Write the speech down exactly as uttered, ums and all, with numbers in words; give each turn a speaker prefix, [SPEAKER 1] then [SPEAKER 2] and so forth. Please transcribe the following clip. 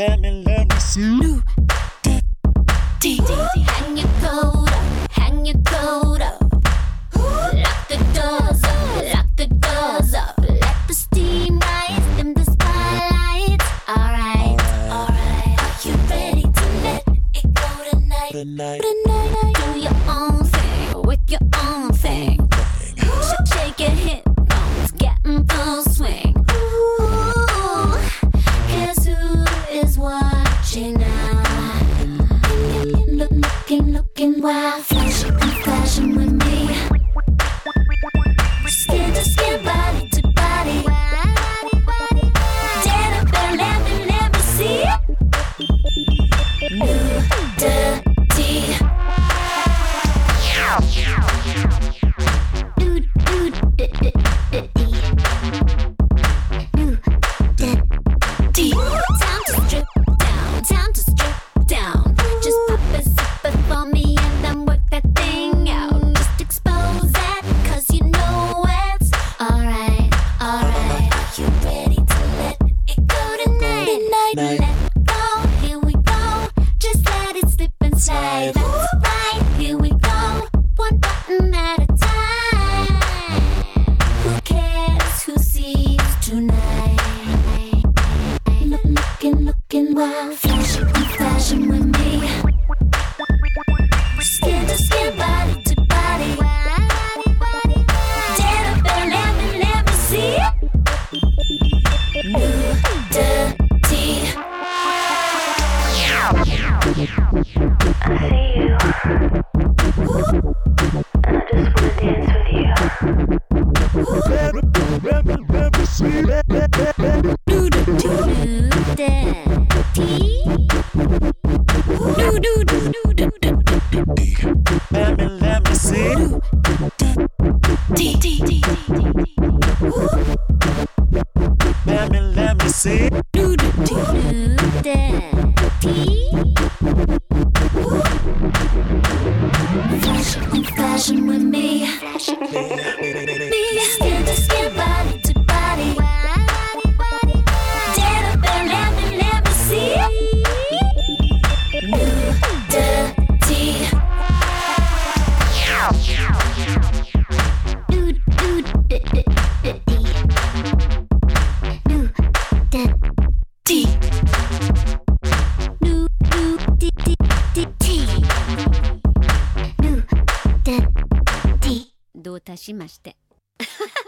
[SPEAKER 1] Let me, let me see. New D D. Hang your coat up, hang your coat up. Lock the doors up, lock the doors up. Let the steam rise, dim the spotlights. Alright, alright. Are you ready to let it go tonight? Tonight, tonight. Do your own thing with your own thing. Shake your hip bones, get in full swing. Ooh, guess who is watching now? Look, looking, looking wild, flashing, flashing with me. Skin to skin, body to body. Stand up and let me, let me see. New dirty. Time to strip down, time to strip down. Just pop a sip for me and then work that thing out. Just expose that, cause you know it's alright, alright. Are you ready to let it go tonight? Night, night. Let go, here we go. Just let it slip inside. That's right, here we go. One button at a time. Who cares who sees tonight? Look, looking, looking wild, flashing, flashing with me. Skin to skin, body to body. Stand up and let me, let me see. New dirty.
[SPEAKER 2] I see you, and I just wanna dance with you.
[SPEAKER 1] New dirty. New, new, new, new, new. Let me, let me see. D, D, D, D, Let me, let me see. New dirty. Fashion, fashion with me. Me, skin to skin, body to body. Stand up and let me, let me see. New dirty. New, new, dirty. New dirty. New, new, dirty. New dirty. どうたしまして。